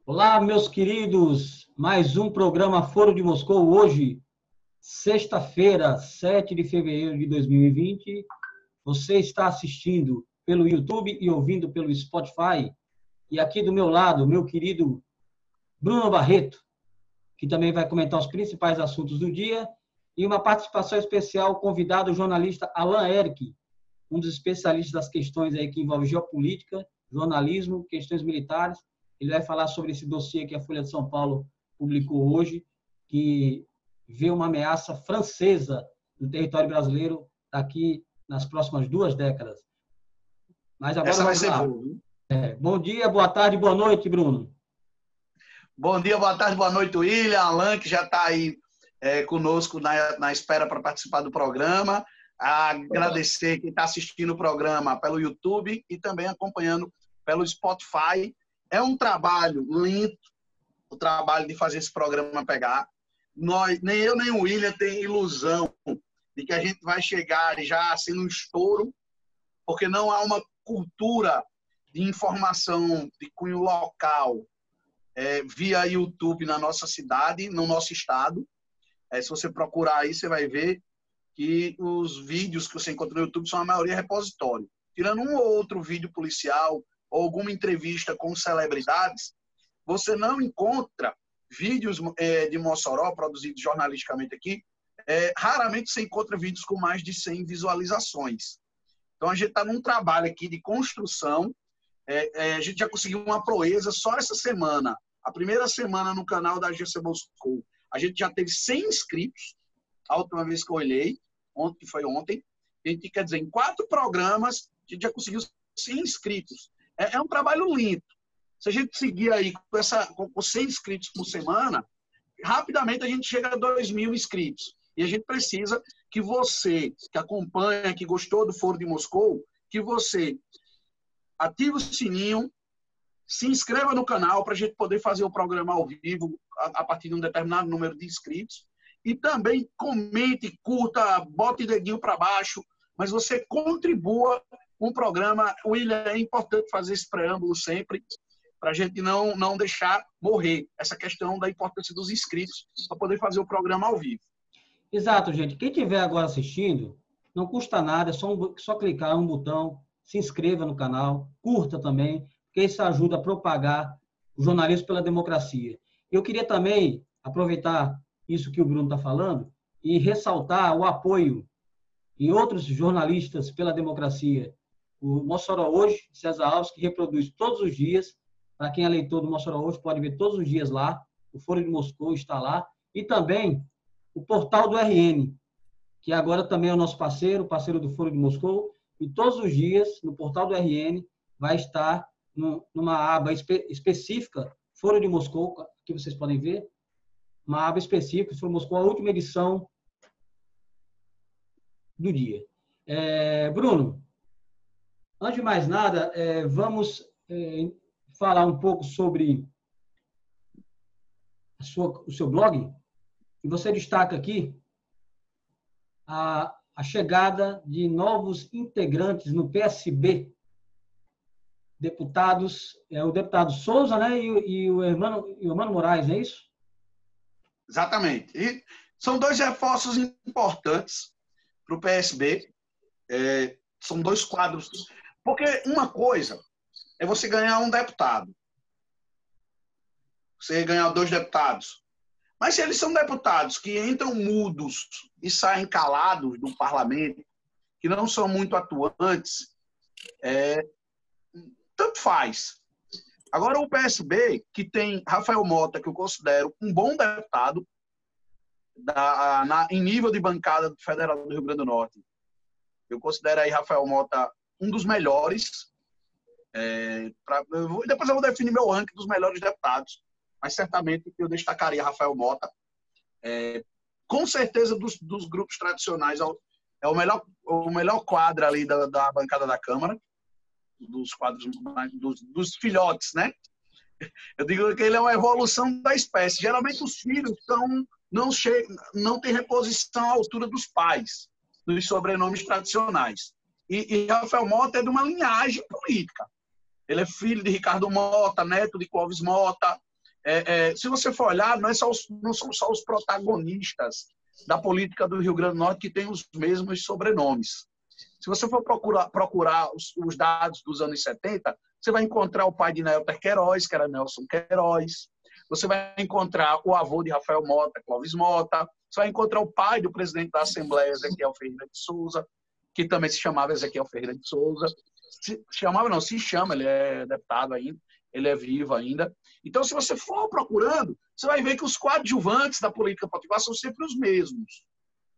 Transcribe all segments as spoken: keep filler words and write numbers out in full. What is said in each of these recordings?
Olá, meus queridos, mais um programa Foro de Moscou, hoje, sexta-feira, sete de fevereiro de dois mil e vinte. Você está assistindo pelo YouTube e ouvindo pelo Spotify. E aqui do meu lado, meu querido Bruno Barreto, que também vai comentar os principais assuntos do dia, e uma participação especial, o convidado o jornalista Alan Eric, um dos especialistas das questões aí que envolvem geopolítica, jornalismo, questões militares. Ele vai falar sobre esse dossiê que a Folha de São Paulo publicou hoje, que vê uma ameaça francesa no território brasileiro daqui nas próximas duas décadas. Mas agora Essa vai vamos ser lá. boa. É, bom dia, boa tarde, boa noite, Bruno. Bom dia, boa tarde, boa noite, William, Alan, que já está aí é, conosco na, na espera para participar do programa. Agradecer quem está assistindo o programa pelo YouTube e também acompanhando pelo Spotify. É um trabalho lento, o trabalho de fazer esse programa pegar. Nós, nem eu nem o William tem ilusão de que a gente vai chegar já sendo um estouro, porque não há uma cultura de informação de cunho local é, via YouTube na nossa cidade, no nosso estado. É, se você procurar aí, você vai ver que os vídeos que você encontra no YouTube são a maioria repositório. Tirando um ou outro vídeo policial ou alguma entrevista com celebridades, você não encontra vídeos é, de Mossoró produzidos jornalisticamente aqui. É, raramente você encontra vídeos com mais de cem visualizações. Então, a gente está num trabalho aqui de construção. É, é, a gente já conseguiu uma proeza só essa semana. A primeira semana no canal da G C Moscou, a gente já teve cem inscritos, a última vez que eu olhei, ontem, que foi ontem. A gente, quer dizer, em quatro programas, a gente já conseguiu cem inscritos. É, é um trabalho lindo. Se a gente seguir aí com, essa, com cem inscritos por semana, rapidamente a gente chega a dois mil inscritos. E a gente precisa que você, que acompanha, que gostou do Foro de Moscou, que você ative o sininho, se inscreva no canal para a gente poder fazer o programa ao vivo a, a partir de um determinado número de inscritos. E também comente, curta, bote dedinho para baixo, mas você contribua com o programa. William, é importante fazer esse preâmbulo sempre, para a gente não, não deixar morrer essa questão da importância dos inscritos para poder fazer o programa ao vivo. Exato, gente. Quem estiver agora assistindo, não custa nada, é só, um, só clicar um botão, se inscreva no canal, curta também, porque isso ajuda a propagar o jornalismo pela democracia. Eu queria também aproveitar isso que o Bruno está falando e ressaltar o apoio em outros jornalistas pela democracia. O Mossoró Hoje, César Alves, que reproduz todos os dias. Para quem é leitor do Mossoró Hoje, pode ver todos os dias lá. O Foro de Moscou está lá. E também o portal do R N, que agora também é o nosso parceiro, parceiro do Foro de Moscou. E todos os dias, no portal do R N, vai estar numa aba espe específica, Foro de Moscou, que vocês podem ver, uma aba específica, Foro de Moscou, a última edição do dia. É, Bruno, antes de mais nada, é, vamos é, falar um pouco sobre a sua, o seu blog, e você destaca aqui a, a chegada de novos integrantes no P S B, deputados, é, o deputado Souza, né, e, e o Hermano, e o Hermano Moraes, é isso? Exatamente. E são dois reforços importantes para o P S B. É, são dois quadros. Porque uma coisa é você ganhar um deputado. Você ganhar dois deputados. Mas se eles são deputados que entram mudos e saem calados do parlamento, que não são muito atuantes, é, tanto faz. Agora, o P S B, que tem Rafael Mota, que eu considero um bom deputado da, na, em nível de bancada do Federal do Rio Grande do Norte. Eu considero aí Rafael Mota um dos melhores. É, pra, eu vou, depois eu vou definir meu ranking dos melhores deputados, mas certamente eu destacaria Rafael Mota. É, com certeza, dos, dos grupos tradicionais, é o melhor, o melhor quadro ali da, da bancada da Câmara, dos quadros, dos, dos filhotes, né? Eu digo que ele é uma evolução da espécie. Geralmente os filhos tão, não, chegam, não têm reposição à altura dos pais, dos sobrenomes tradicionais. E, e Rafael Mota é de uma linhagem política. Ele é filho de Ricardo Mota, neto de Clóvis Mota, É, é, se você for olhar, não, é só os, não são só os protagonistas da política do Rio Grande do Norte que têm os mesmos sobrenomes. Se você for procurar, procurar os, os dados dos anos setenta, você vai encontrar o pai de Nélter Queiroz, que era Nelson Queiroz. Você vai encontrar o avô de Rafael Mota, Clóvis Mota. Você vai encontrar o pai do presidente da Assembleia, Ezequiel Ferreira de Souza, que também se chamava Ezequiel Ferreira de Souza. Se chamava, não, se chama, ele é deputado ainda, ele é vivo ainda. Então, se você for procurando, você vai ver que os coadjuvantes da política potiguar são sempre os mesmos.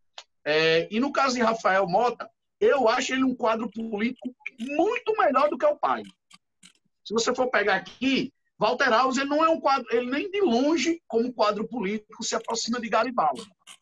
É, e no caso de Rafael Mota, eu acho ele um quadro político muito melhor do que o pai. Se você for pegar aqui, Walter Alves, ele não é um quadro, ele nem de longe, como quadro político, se aproxima de Garibaldi.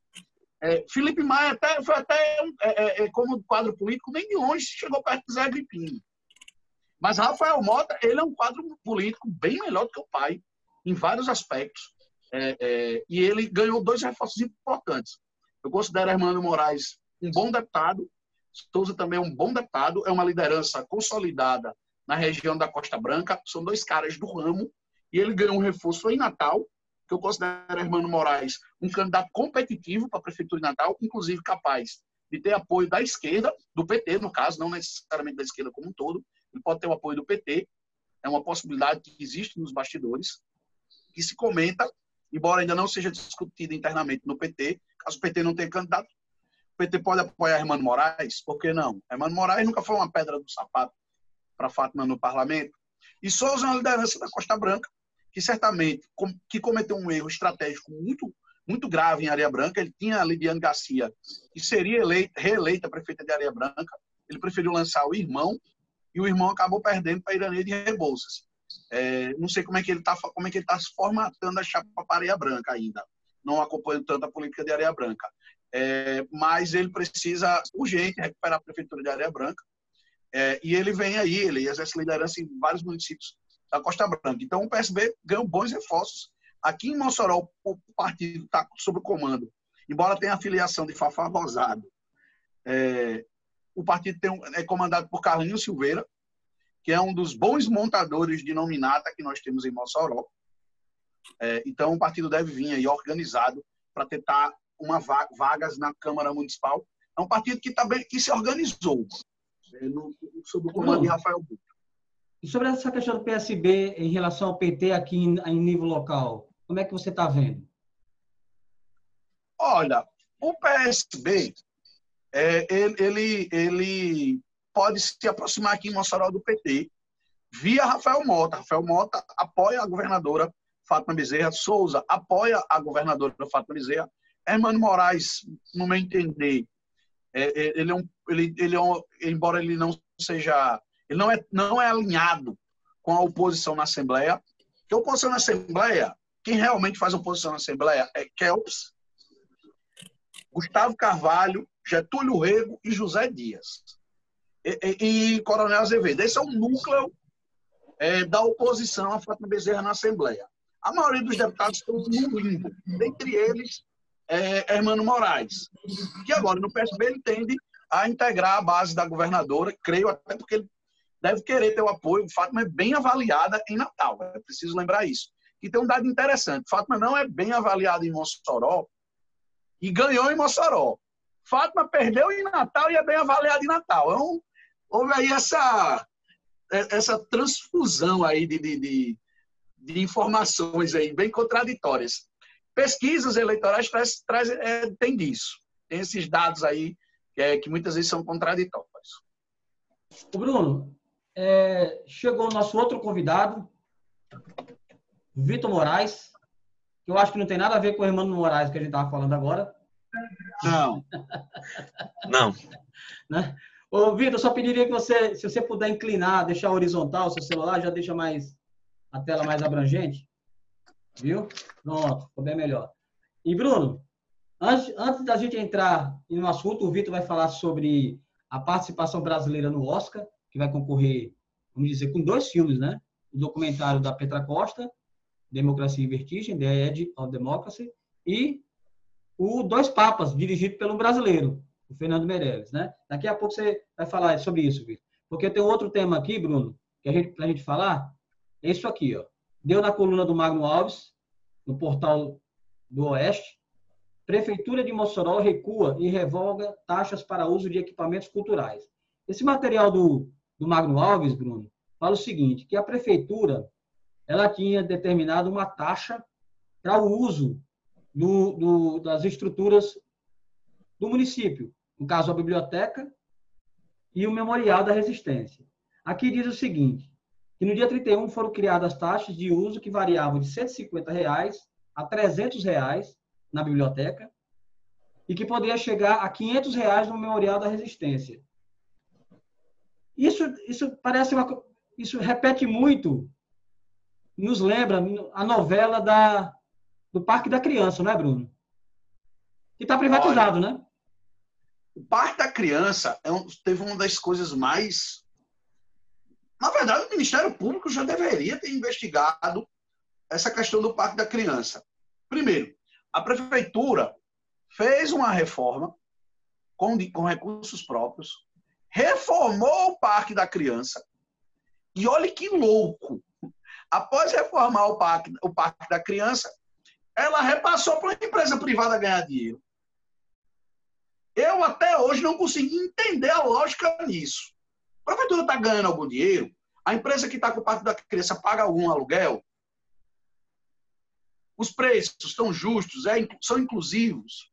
É, Felipe Maia até, foi até, é, é, como quadro político, nem de longe chegou perto de Zé Agripino. Mas Rafael Mota, ele é um quadro político bem melhor do que o pai, em vários aspectos. É, é, e ele ganhou dois reforços importantes. Eu considero Hermano Moraes um bom deputado, Souza também é um bom deputado, é uma liderança consolidada na região da Costa Branca, são dois caras do ramo, e ele ganhou um reforço em Natal, que eu considero Hermano Moraes um candidato competitivo para a Prefeitura de Natal, inclusive capaz de ter apoio da esquerda, do P T, no caso, não necessariamente da esquerda como um todo, ele pode ter o apoio do P T, é uma possibilidade que existe nos bastidores, que se comenta, embora ainda não seja discutida internamente no P T, caso o P T não tenha candidato, o P T pode apoiar Hermano Moraes, por que não? Hermano Moraes nunca foi uma pedra do sapato para Fátima no parlamento. E Souza é uma liderança da Costa Branca, que certamente que cometeu um erro estratégico muito, muito grave em Areia Branca. Ele tinha a Lidiane Garcia, que seria eleita, reeleita prefeita de Areia Branca. Ele preferiu lançar o irmão, e o irmão acabou perdendo para Iranê de Rebouças. É, não sei como é que ele está como é que ele tá se formatando a chapa para Areia Branca ainda. Não acompanho tanto a política de Areia Branca. É, mas ele precisa urgente recuperar a prefeitura de Areia Branca. É, e ele vem aí, ele exerce liderança em vários municípios da Costa Branca. Então, o P S B ganhou bons reforços. Aqui em Mossoró, o partido está sob comando, embora tenha a filiação de Fafá Rosado. É, o partido tem um, é comandado por Carlinhos Silveira, que é um dos bons montadores de nominata que nós temos em Mossoró. É, então, o partido deve vir aí organizado para tentar uma va vagas na Câmara Municipal. É um partido que, tá bem, que se organizou. No, sob o comando de Rafael Buto. E sobre essa questão do P S B em relação ao P T aqui em, em nível local, como é que você está vendo? Olha, o P S B é, ele, ele, ele pode se aproximar aqui em Mossoró do P T via Rafael Mota. Rafael Mota apoia a governadora Fátima Bezerra, Souza apoia a governadora Fátima Bezerra, Hermano Moraes, no meu entender, É, ele é um, ele, ele é um, embora ele não seja, ele não é, não é alinhado com a oposição na Assembleia, porque a oposição na Assembleia, quem realmente faz oposição na Assembleia é Kelps, Gustavo Carvalho, Getúlio Rego e José Dias. E, e, e Coronel Azevedo. Esse é o núcleo é, da oposição a Fátima Bezerra na Assembleia. A maioria dos deputados estão no limbo, dentre eles É, Hermano Moraes, que agora no P S B ele tende a integrar a base da governadora, creio até porque ele deve querer ter o apoio. Fátima é bem avaliada em Natal, é preciso lembrar isso. E tem um dado interessante, Fátima não é bem avaliada em Mossoró e ganhou em Mossoró. Fátima perdeu em Natal e é bem avaliada em Natal. Então, houve aí essa, essa transfusão aí de, de, de, de informações aí, bem contraditórias. Pesquisas eleitorais traz, traz, é, tem disso. Tem esses dados aí é, que muitas vezes são contraditórios. Bruno, é, chegou o nosso outro convidado, Vitor Moraes, que eu acho que não tem nada a ver com o Hermano Moraes que a gente estava falando agora. Não. Não. Né? Ô, Vitor, só pediria que você, se você puder inclinar, deixar horizontal o seu celular, já deixa mais a tela mais abrangente. Viu? Pronto, ficou bem melhor. E, Bruno, antes, antes da gente entrar no assunto, o Vitor vai falar sobre a participação brasileira no Oscar, que vai concorrer, vamos dizer, com dois filmes, né? O documentário da Petra Costa, Democracia em Vertigem, The Edge of Democracy, e o Dois Papas, dirigido pelo brasileiro, o Fernando Meirelles, né? Daqui a pouco você vai falar sobre isso, Vitor. Porque tem outro tema aqui, Bruno, que a gente, pra gente falar, é isso aqui, ó. Deu na coluna do Magno Alves, no portal do Oeste, Prefeitura de Mossoró recua e revoga taxas para uso de equipamentos culturais. Esse material do, do Magno Alves, Bruno, fala o seguinte, que a Prefeitura ela tinha determinado uma taxa para o uso do, do, das estruturas do município, no caso, a biblioteca e o Memorial da Resistência. Aqui diz o seguinte, que no dia trinta e um foram criadas taxas de uso que variavam de cento e cinquenta reais a trezentos reais na biblioteca e que poderia chegar a quinhentos reais no Memorial da Resistência. Isso, isso parece uma, isso repete muito, nos lembra a novela da, do Parque da Criança, não é, Bruno? Que está privatizado, Olha, né? o Parque da Criança é um, teve uma das coisas mais... Na verdade, o Ministério Público já deveria ter investigado essa questão do Parque da Criança. Primeiro, a Prefeitura fez uma reforma com, com recursos próprios, reformou o Parque da Criança, e olha que louco! Após reformar o Parque, o Parque da Criança, ela repassou para uma empresa privada ganhar dinheiro. Eu até hoje não consegui entender a lógica nisso. A Prefeitura está ganhando algum dinheiro? A empresa que está com o Parque da Criança paga algum aluguel? Os preços estão justos, é, são inclusivos?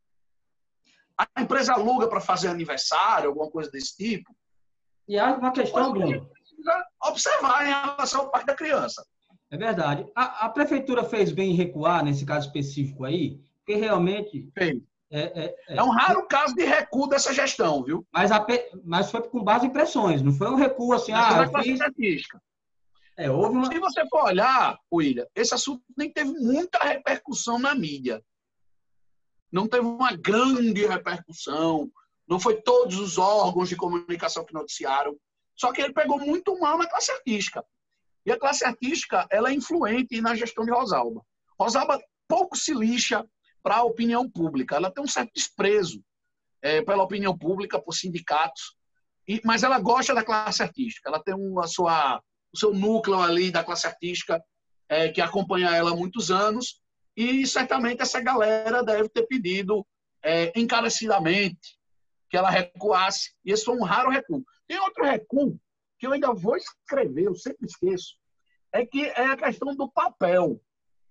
A empresa aluga para fazer aniversário, alguma coisa desse tipo? E há uma questão, Bruno, observar em relação ao Parque da Criança. é verdade. A, a Prefeitura fez bem em recuar, nesse caso específico aí, porque realmente... Fez. É, é, é, é um raro caso de recuo dessa gestão, viu? Mas, a, mas foi com base em pressões, não foi um recuo assim... Mas ah, eu fiz... estatística. É, houve uma... Se você for olhar, William, esse assunto nem teve muita repercussão na mídia. Não teve uma grande repercussão, não foi todos os órgãos de comunicação que noticiaram, só que ele pegou muito mal na classe artística. E a classe artística, ela é influente na gestão de Rosalba. Rosalba pouco se lixa para a opinião pública, ela tem um certo desprezo é, pela opinião pública, por sindicatos, e, mas ela gosta da classe artística, ela tem uma, a sua, o seu núcleo ali da classe artística é, que acompanha ela há muitos anos, e certamente essa galera deve ter pedido é, encarecidamente que ela recuasse. E esse foi um raro recuo. Tem outro recuo que eu ainda vou escrever, eu sempre esqueço, é que é a questão do papel.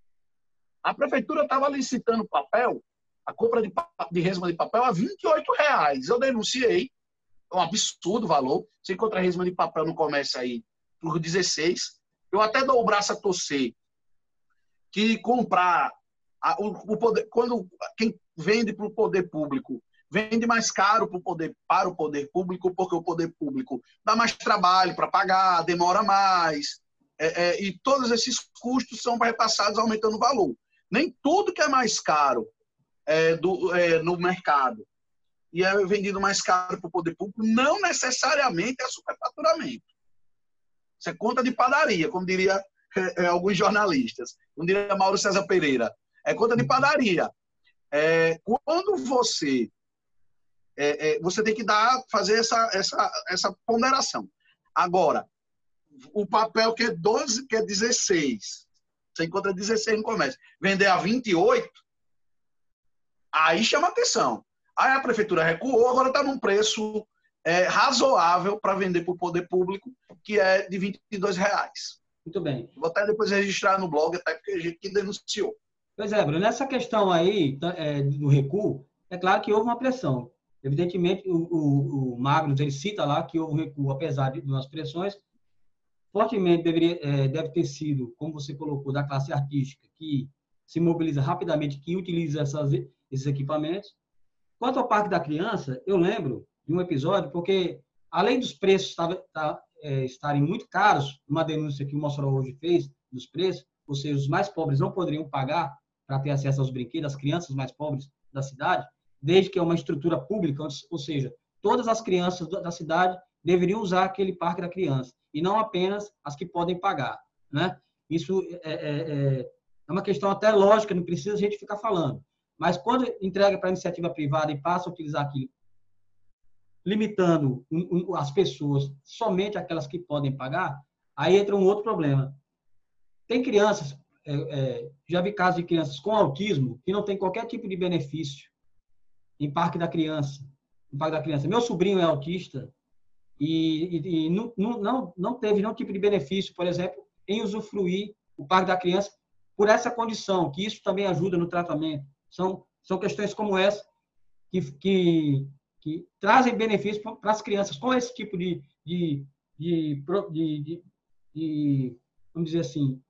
A prefeitura estava licitando papel, a compra de, de resma de papel a vinte e oito reais. Eu denunciei, é um absurdo o valor. Você encontra resma de papel no comércio aí por dezesseis. Eu até dou o braço a torcer que comprar a, o, o poder, quando quem vende para o poder público vende mais caro para o poder, para o poder público, porque o poder público dá mais trabalho para pagar, demora mais, é, é, e todos esses custos são repassados aumentando o valor. Nem tudo que é mais caro é, do, é, no mercado e é vendido mais caro para o poder público, não necessariamente é superfaturamento. Isso é conta de padaria, como diria é, é, alguns jornalistas, como diria Mauro César Pereira. É conta de padaria. É, quando você É, é, você tem que dar, fazer essa, essa, essa ponderação. Agora, o papel que é doze, que é dezesseis, você encontra dezesseis no comércio, vender a vinte e oito, aí chama atenção. Aí a prefeitura recuou, agora está num preço é, razoável para vender para o poder público, que é de vinte e dois reais. Muito bem. Vou até depois registrar no blog, até porque a gente que denunciou. Pois é, Bruno, nessa questão aí é, do recuo, é claro que houve uma pressão. Evidentemente, o, o, o Magnus, ele cita lá que houve um recuo, apesar de umas pressões, fortemente deveria, é, deve ter sido, como você colocou, da classe artística, que se mobiliza rapidamente, que utiliza essas, esses equipamentos. Quanto ao Parque da Criança, eu lembro de um episódio, porque, além dos preços tá, tá, é, estarem muito caros, uma denúncia que o Mossoró hoje fez dos preços, ou seja, os mais pobres não poderiam pagar para ter acesso aos brinquedos, as crianças mais pobres da cidade, desde que é uma estrutura pública, ou seja, todas as crianças da cidade deveriam usar aquele Parque da Criança, e não apenas as que podem pagar, né? Isso é, é, é uma questão até lógica, não precisa a gente ficar falando. Mas quando entrega para a iniciativa privada e passa a utilizar aquilo, limitando as pessoas somente aquelas que podem pagar, aí entra um outro problema. Tem crianças, é, é, já vi casos de crianças com autismo que não tem qualquer tipo de benefício em Parque da Criança. Em Parque da Criança. Meu sobrinho é autista e, e, e não, não, não teve nenhum tipo de benefício, por exemplo, em usufruir o Parque da Criança por essa condição, que isso também ajuda no tratamento. São, são questões como essa que, que, que trazem benefícios para as crianças com esse tipo de, de, de, de, de, de vamos dizer assim,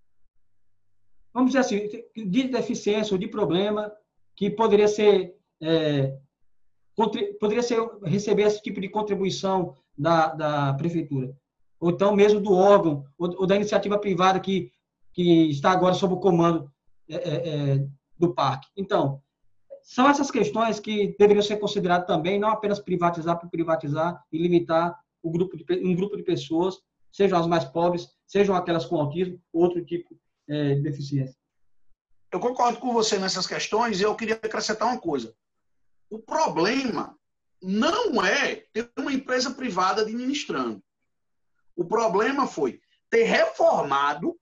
vamos dizer assim, de deficiência ou de problema que poderia ser, é, poderia ser receber esse tipo de contribuição da, da prefeitura, ou então mesmo do órgão, ou, ou da iniciativa privada que, que está agora sob o comando é, é, do parque. Então, são essas questões que deveriam ser consideradas também, não apenas privatizar por privatizar e limitar o grupo de, um grupo de pessoas, sejam as mais pobres, sejam aquelas com autismo, ou outro tipo é, de deficiência. Eu concordo com você nessas questões e eu queria acrescentar uma coisa. O problema não é ter uma empresa privada administrando. O problema foi ter reformado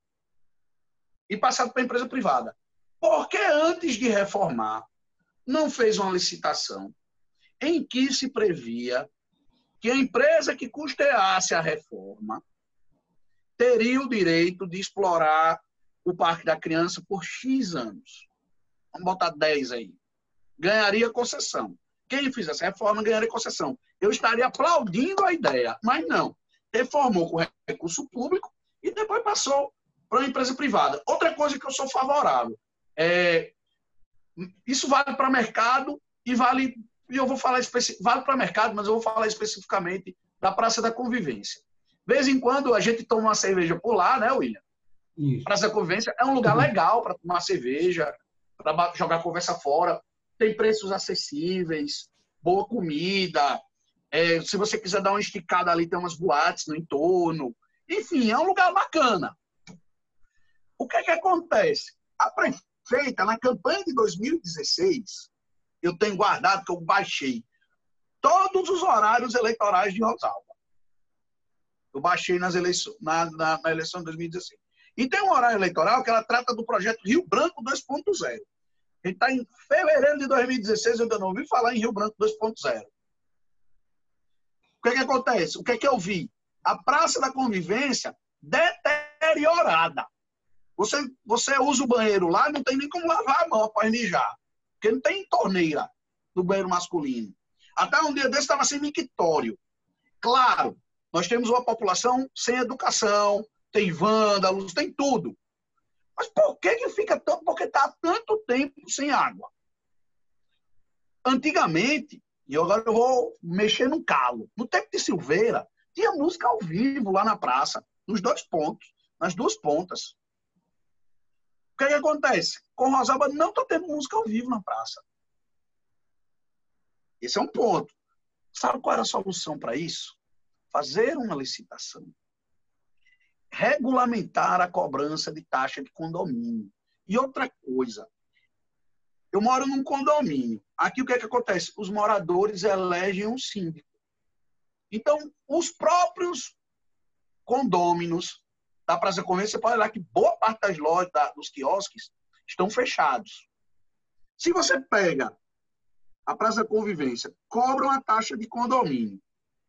e passado para a empresa privada. Porque antes de reformar, não fez uma licitação em que se previa que a empresa que custeasse a reforma teria o direito de explorar o Parque da Criança por X anos. Vamos botar dez aí. Ganharia concessão. Quem fizesse a reforma ganharia concessão. Eu estaria aplaudindo a ideia, mas não. Reformou com recurso público e depois passou para uma empresa privada. Outra coisa que eu sou favorável é isso vale para mercado e vale, e eu vou falar especi, vale para mercado, mas eu vou falar especificamente da Praça da Convivência. De vez em quando a gente toma uma cerveja por lá, né, William? Isso. Praça da Convivência é um lugar legal para tomar cerveja, para jogar conversa fora. Tem preços acessíveis, boa comida. É, se você quiser dar uma esticada ali, tem umas boates no entorno. Enfim, é um lugar bacana. O que é que acontece? A prefeita, na campanha de dois mil e dezesseis, eu tenho guardado, que eu baixei todos os horários eleitorais de Rosalba. Eu baixei nas eleições, na, na, na eleição de dois mil e dezesseis. E tem um horário eleitoral que ela trata do projeto Rio Branco dois ponto zero. A gente está em fevereiro de dois mil e dezesseis, eu ainda não ouvi falar em Rio Branco dois ponto zero. O que é que acontece? O que é que eu vi? A Praça da Convivência deteriorada. Você, você usa o banheiro lá, não tem nem como lavar a mão após mijar. Porque não tem torneira no banheiro masculino. Até um dia desse estava sem mictório. Claro, nós temos uma população sem educação, tem vândalos, tem tudo. Mas por que que fica tanto? Porque está há tanto tempo sem água. Antigamente, e agora eu vou mexer no calo, no tempo de Silveira, tinha música ao vivo lá na praça, nos dois pontos, nas duas pontas. O que é que acontece? Com Rosalba não está tendo música ao vivo na praça. Esse é um ponto. Sabe qual era a solução para isso? Fazer uma licitação. Regulamentar a cobrança de taxa de condomínio. E outra coisa, eu moro num condomínio. Aqui o que é que acontece? Os moradores elegem um síndico. Então, os próprios condôminos da Praça da Convivência, você pode olhar que boa parte das lojas, dos quiosques, estão fechados. Se você pega a Praça da Convivência, cobra uma taxa de condomínio.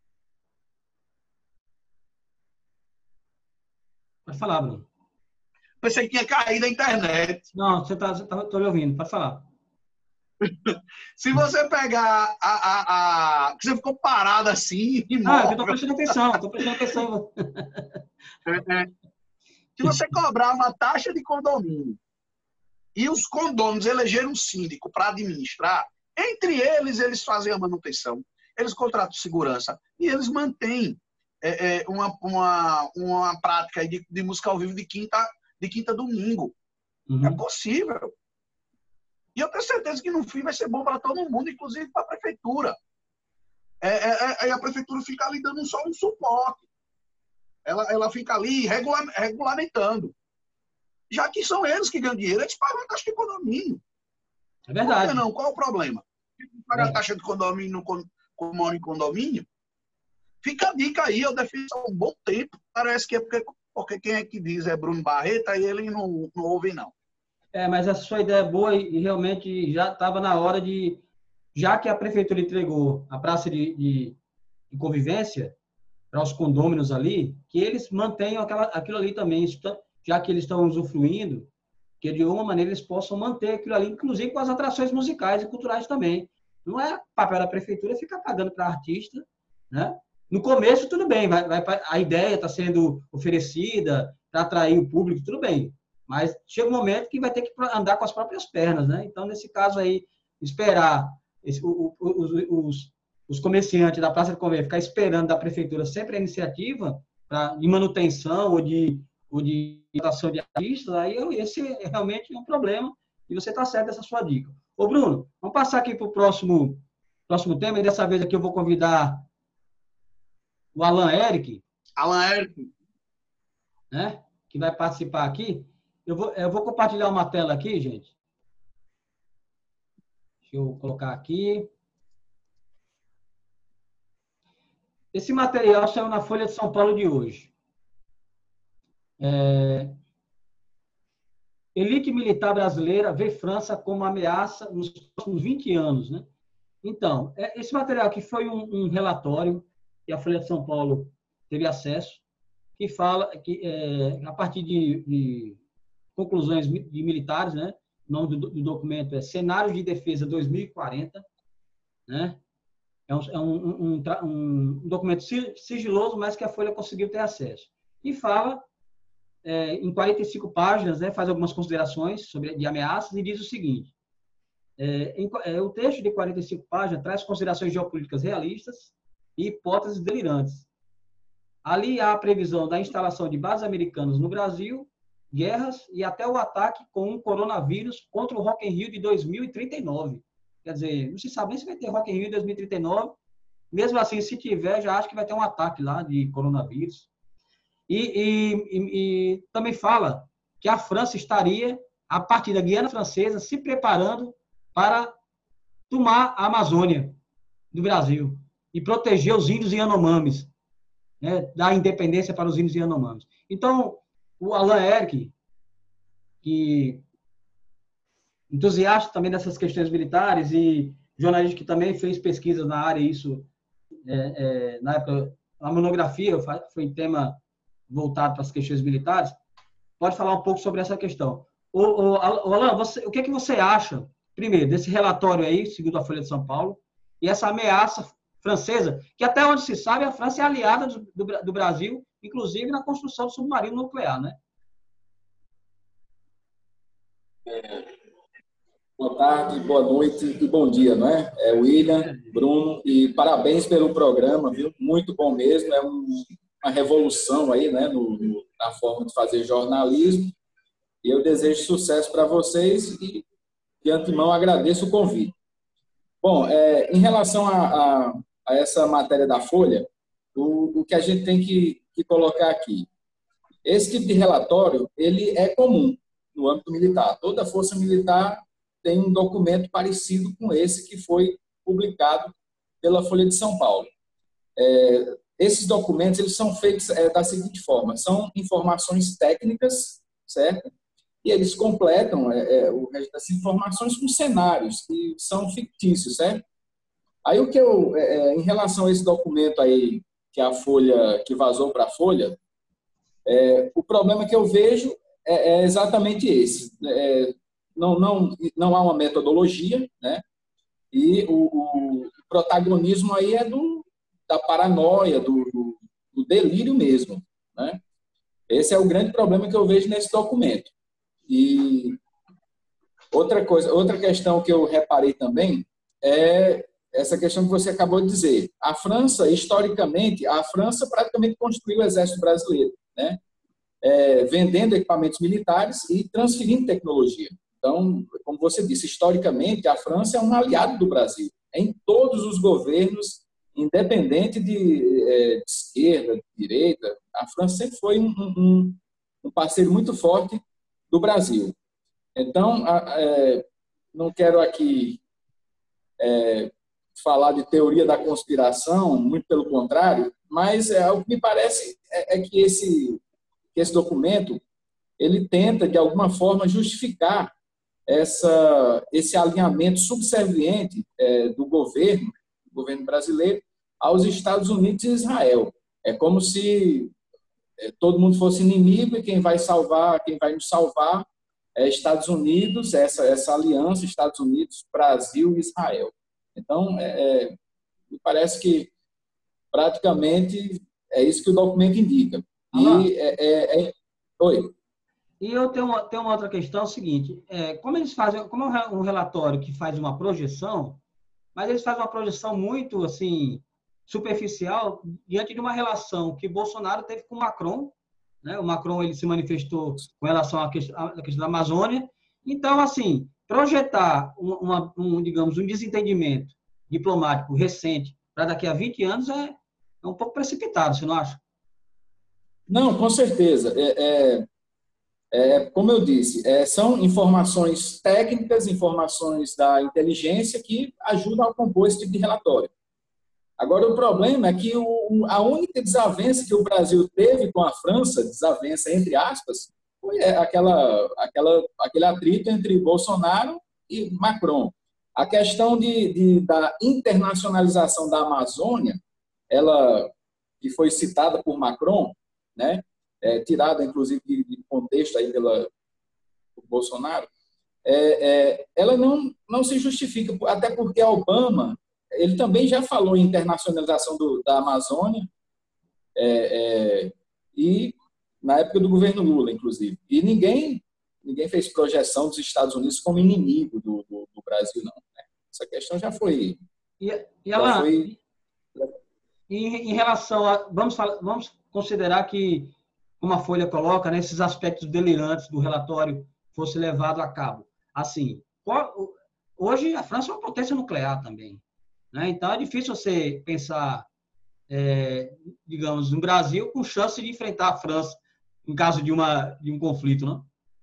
Pode falar, Bruno. Pensei que tinha caído a internet. Não, você está tá, tô me ouvindo, pode falar. Se você pegar a... a, a... Você ficou parado assim, imóvel. Ah, eu estou prestando atenção, estou prestando atenção. É, é. Se você cobrar uma taxa de condomínio e os condôminos elegeram um síndico para administrar, entre eles, eles fazem a manutenção, eles contratam segurança e eles mantêm é, é, uma, uma, uma prática de, de música ao vivo de quinta, de quinta a domingo. Uhum. É possível. E eu tenho certeza que no fim vai ser bom para todo mundo, inclusive para a prefeitura. É, é, é, a prefeitura fica ali dando só um suporte. Ela, ela fica ali regula, regulamentando. Já que são eles que ganham dinheiro, eles pagam a taxa de condomínio. É verdade. Por que não? Qual é o problema? Pagar a taxa de condomínio quando mora em condomínio? Fica a dica aí, eu defino há um bom tempo. Parece que é porque porque quem é que diz é Bruno Barreto, aí ele não, não ouve, não. É, mas essa sua ideia é boa e realmente já estava na hora de, já que a prefeitura entregou a praça de, de, de convivência para os condôminos ali, que eles mantenham aquela, aquilo ali também, já que eles estão usufruindo, que de alguma maneira eles possam manter aquilo ali, inclusive com as atrações musicais e culturais também. Não é papel da prefeitura ficar pagando para artista, né? No começo, tudo bem, vai, vai, a ideia está sendo oferecida para atrair o público, tudo bem. Mas chega um momento que vai ter que andar com as próprias pernas, né? Então, nesse caso aí, esperar esse, o, o, os, os, os comerciantes da Praça de Convênio ficar esperando da prefeitura sempre a iniciativa pra, de manutenção ou de, ou de atração de artistas, aí esse é realmente um problema e você está certo nessa sua dica. Ô, Bruno, vamos passar aqui para o próximo, próximo tema, e dessa vez aqui eu vou convidar o Alan Eric. Alan Eric. Né, que vai participar aqui. Eu vou, eu vou compartilhar uma tela aqui, gente. Deixa eu colocar aqui. Esse material saiu na Folha de São Paulo de hoje. É... Elite militar brasileira vê França como ameaça nos próximos vinte anos, né? Então, esse material aqui foi um, um relatório que a Folha de São Paulo teve acesso, que fala que, é, a partir de, de conclusões de militares, né? O nome do, do documento é Cenário de Defesa dois mil e quarenta, né? É um, é um, um, um documento sigiloso, mas que a Folha conseguiu ter acesso. E fala, é, em quarenta e cinco páginas, né, faz algumas considerações sobre, de ameaças e diz o seguinte: é, em, é, o texto de quarenta e cinco páginas traz considerações geopolíticas realistas e hipóteses delirantes. Ali há a previsão da instalação de bases americanas no Brasil, guerras e até o ataque com um coronavírus contra o Rock in Rio de dois mil e trinta e nove. Quer dizer, não se sabe nem se vai ter Rock in Rio em dois mil e trinta e nove. Mesmo assim, se tiver, já acho que vai ter um ataque lá de coronavírus. E, e, e, e também fala que a França estaria, a partir da Guiana Francesa, se preparando para tomar a Amazônia do Brasil e proteger os índios Yanomamis, né, dar independência para os índios Yanomamis. Então, o Alan Eric, que entusiasta também dessas questões militares e jornalista que também fez pesquisas na área, isso, é, é, na época, a monografia foi tema voltado para as questões militares, pode falar um pouco sobre essa questão. O, o, o Alan, você, o que, é que você acha, primeiro, desse relatório aí, segundo a Folha de São Paulo, e essa ameaça francesa, que até onde se sabe, a França é aliada do, do, do Brasil, inclusive na construção do submarino nuclear, né? É, boa tarde, boa noite e bom dia, não é? É William, Bruno, e parabéns pelo programa, viu? Muito bom mesmo, é um, uma revolução aí, né, no, no, na forma de fazer jornalismo, e eu desejo sucesso para vocês e, de antemão, agradeço o convite. Bom, é, em relação a, a, a essa matéria da Folha, o, o que a gente tem que, que colocar aqui, esse tipo de relatório, ele é comum no âmbito militar. Toda força militar tem um documento parecido com esse que foi publicado pela Folha de São Paulo. É, esses documentos, eles são feitos é, da seguinte forma, são informações técnicas, certo? E eles completam é, é, o resto dessas informações com cenários que são fictícios, certo? Aí o que eu, é, em relação a esse documento aí que a Folha, que vazou para a Folha, é, o problema que eu vejo é, é exatamente esse. É, não, não, não há uma metodologia, né? E o, o protagonismo aí é do, da paranoia, do, do, do delírio mesmo, né? Esse é o grande problema que eu vejo nesse documento. E outra coisa, outra questão que eu reparei também é essa questão que você acabou de dizer. A França, historicamente, a França praticamente construiu o exército brasileiro, né? É, vendendo equipamentos militares e transferindo tecnologia. Então, como você disse, historicamente, a França é um aliado do Brasil. Em todos os governos, independente de, é, de esquerda, de direita, a França sempre foi um, um, um parceiro muito forte do Brasil. Então, é, não quero aqui é, falar de teoria da conspiração, muito pelo contrário, mas é, o que me parece é, é que esse, que esse documento ele tenta, de alguma forma, justificar essa, esse alinhamento subserviente é, do governo, do governo brasileiro, aos Estados Unidos e Israel. É como se é, todo mundo fosse inimigo e quem vai salvar, quem vai nos salvar é Estados Unidos, essa, essa aliança Estados Unidos, Brasil e Israel. Então, é, me parece que praticamente é isso que o documento indica. E é, é, é... Oi. E eu tenho uma, tenho uma outra questão, é o seguinte, é, como eles fazem, como é um relatório que faz uma projeção, mas eles fazem uma projeção muito, assim, superficial, diante de uma relação que Bolsonaro teve com Macron, né? O Macron, ele se manifestou com relação à questão, à questão da Amazônia. Então, assim, projetar, uma, um, digamos, um desentendimento diplomático recente para daqui a vinte anos é, é um pouco precipitado, você não acha? Não, com certeza. É, é... É, como eu disse, é, são informações técnicas, informações da inteligência que ajudam a compor esse tipo de relatório. Agora, o problema é que o, a única desavença que o Brasil teve com a França, desavença entre aspas, foi aquela, aquela, aquele atrito entre Bolsonaro e Macron. A questão de, de, da internacionalização da Amazônia, ela, que foi citada por Macron, né? É, tirada, inclusive, de, de contexto aí pela, por Bolsonaro, é, é, ela não, não se justifica, até porque Obama, ele também já falou em internacionalização do, da Amazônia, é, é, e na época do governo Lula, inclusive. E ninguém, ninguém fez projeção dos Estados Unidos como inimigo do, do, do Brasil, não. Né? Essa questão já foi... E, e ela, foi... Em, em relação a... Vamos, falar, vamos considerar que, como a Folha coloca, né, esses aspectos delirantes do relatório fosse levado a cabo. Assim, hoje a França é uma potência nuclear também, né? Então é difícil você pensar, é, digamos, no Brasil com chance de enfrentar a França em caso de, uma, de um conflito, não?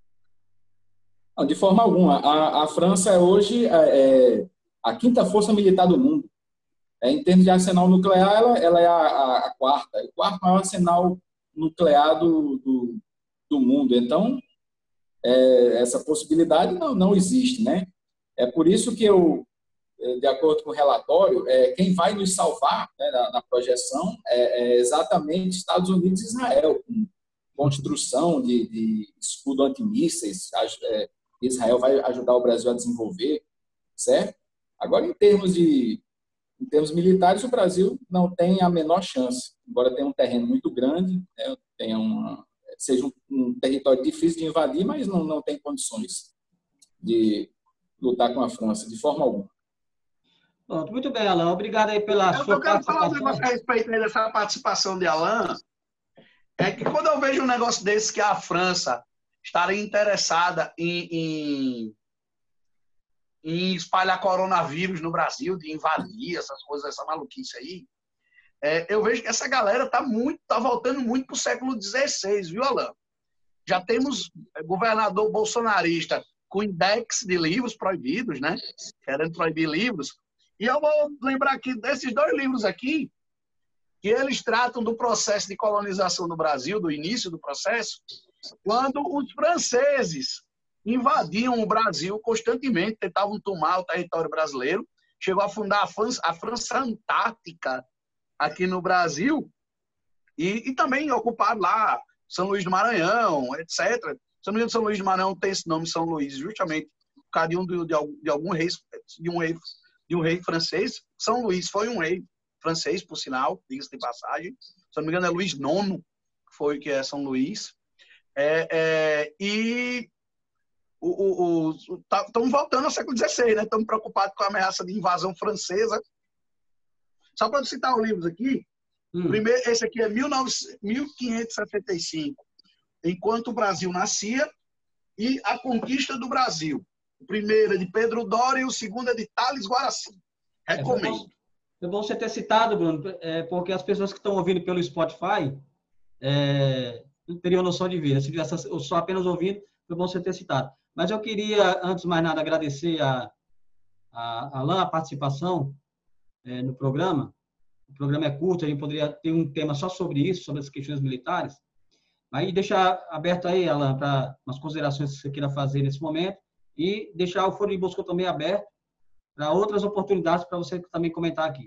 Não, de forma alguma. A, a França é hoje é, a quinta força militar do mundo. É, em termos de arsenal nuclear, ela, ela é a, a, a quarta, o quarto maior arsenal nuclear do, do, do mundo. Então, é, essa possibilidade não, não existe, né? É por isso que eu, de acordo com o relatório, é, quem vai nos salvar, né, na, na projeção é, é exatamente Estados Unidos e Israel, com construção de, de escudo antimísseis. É, Israel vai ajudar o Brasil a desenvolver, certo? Agora, em termos de Em termos militares, o Brasil não tem a menor chance, embora tenha um terreno muito grande, né, tenha uma, seja um, um território difícil de invadir, mas não, não tem condições de lutar com a França de forma alguma. Pronto, muito bem, Alan. Obrigado aí pela eu, sua eu quero participação. falar um negócio a respeito dessa participação de Alan. É que quando eu vejo um negócio desse que a França estaria interessada em... em em espalhar coronavírus no Brasil, de invadir essas coisas, essa maluquice aí, é, eu vejo que essa galera tá, muito, tá voltando muito para o século dezesseis, viu, Alan? Já temos governador bolsonarista com index de livros proibidos, né? Querendo proibir livros. E eu vou lembrar aqui desses dois livros aqui, que eles tratam do processo de colonização do Brasil, do início do processo, quando os franceses invadiam o Brasil constantemente, tentavam tomar o território brasileiro, chegou a fundar a França, a França Antártica aqui no Brasil, e, e também ocuparam lá São Luís do Maranhão, etcétera. Se não me engano, São Luís do Maranhão tem esse nome, São Luís, justamente por causa de, um, de, de algum rei, de um rei, de um rei francês. São Luís foi um rei francês, por sinal, diga-se de passagem. Se não me engano, é Luís nono, que foi que é São Luís. É, é, e estamos voltando ao século dezesseis, né? Estamos preocupados com a ameaça de invasão francesa. Só para citar os livros aqui, hum. primeiro, esse aqui é mil quinhentos e sessenta e cinco, Enquanto o Brasil Nascia, e A Conquista do Brasil. O primeiro é de Pedro Doria e o segundo é de Thales Guaraci. Recomendo. É bom você ter citado, Bruno, é, porque as pessoas que estão ouvindo pelo Spotify é, não teriam noção de vida. Se tivesse só apenas ouvindo, foi bom você ter citado. Mas eu queria, antes de mais nada, agradecer a, a Alan a participação é, no programa. O programa é curto, a gente poderia ter um tema só sobre isso, sobre as questões militares. Aí deixar aberto aí, Alan, para umas considerações que você queira fazer nesse momento e deixar o Foro de Bosco também aberto para outras oportunidades para você também comentar aqui.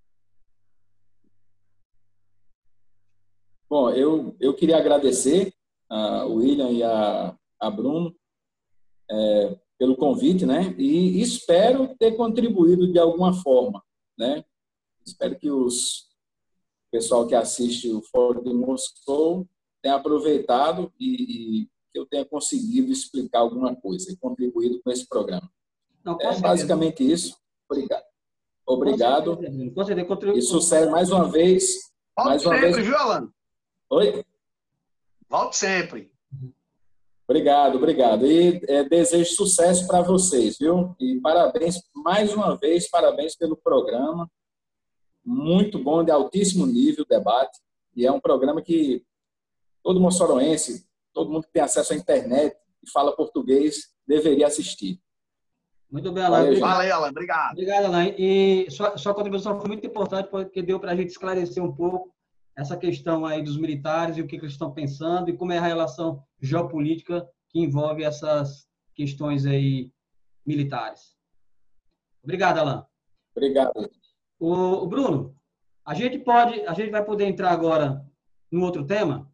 Bom, eu, eu queria agradecer a William e a, a Bruno é, pelo convite, né? E espero ter contribuído de alguma forma, né? Espero que os pessoal que assiste o Fórum de Moscou tenha aproveitado e, e que eu tenha conseguido explicar alguma coisa e contribuído com esse programa. Não, é basicamente isso. Obrigado. Obrigado. Com certeza, com certeza. Contribu... E sucesso mais uma vez. Volte mais uma sempre, vez. viu, Alan? Oi? Volte sempre. Obrigado, obrigado. E é, desejo sucesso para vocês, viu? E parabéns, mais uma vez, parabéns pelo programa. Muito bom, de altíssimo nível o debate. E é um programa que todo moçoroense, todo mundo que tem acesso à internet e fala português, deveria assistir. Muito bem, Alan. Valeu, Valeu Alan. Obrigado. Obrigado, Alan. E sua, sua contribuição foi muito importante porque deu para a gente esclarecer um pouco essa questão aí dos militares e o que, que eles estão pensando e como é a relação geopolítica que envolve essas questões aí militares. Obrigado, Alan. Obrigado. O Bruno, a gente pode, a gente vai poder entrar agora no outro tema?